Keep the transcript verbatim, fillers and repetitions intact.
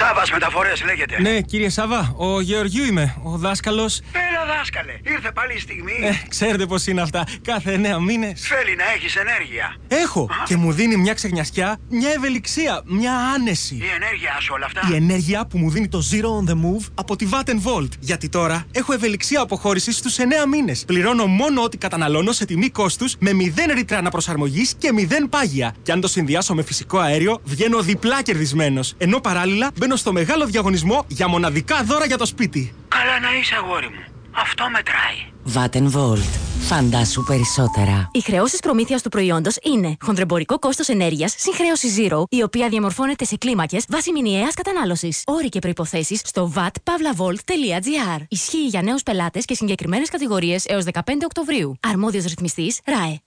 Σάββας Μεταφορές λέγεται. Ναι, κύριε Σάββα, ο Γεωργίου είμαι, ο δάσκαλος. Έλα, δάσκαλε, ήρθε πάλι η στιγμή. Ε, ξέρετε πώς είναι αυτά, κάθε εννέα μήνες. Θέλει να έχεις ενέργεια. Έχω Α. και μου δίνει μια ξεχνιασιά, μια ευελιξία, μια άνεση. Η ενέργειά σου όλα αυτά. Η ενέργεια που μου δίνει το Zero on the Move από τη Vattenvolt. Γιατί τώρα έχω ευελιξία αποχώρησης στους εννέα μήνες. Πληρώνω μόνο ό,τι καταναλώνω σε τιμή κόστους με μηδέν ρήτρα αναπροσαρμογής και μηδέν πάγια. Και αν το συνδυάσω με φυσικό αέριο, βγαίνω διπλά κερδισμένος. Ενώ παράλληλα μπαίνω στο μεγάλο διαγωνισμό για μοναδικά δώρα για το σπίτι. Καλά να είσαι, αγόρι μου. Αυτό μετράει. Vattenvolt. Φαντάσου περισσότερα. Οι χρεώσεις προμήθειας του προϊόντος είναι χονδρεμπορικό κόστος ενέργειας συν χρέωση Zero, η οποία διαμορφώνεται σε κλίμακες βάσει μηνιαίας κατανάλωσης. Όροι και προϋποθέσεις στο vat pavlavolt τελεία gr. Ισχύει για νέους πελάτες και συγκεκριμένες κατηγορίες έως δεκαπέντε Οκτωβρίου. Αρμόδιος ρυθμιστής ΡΑΕ.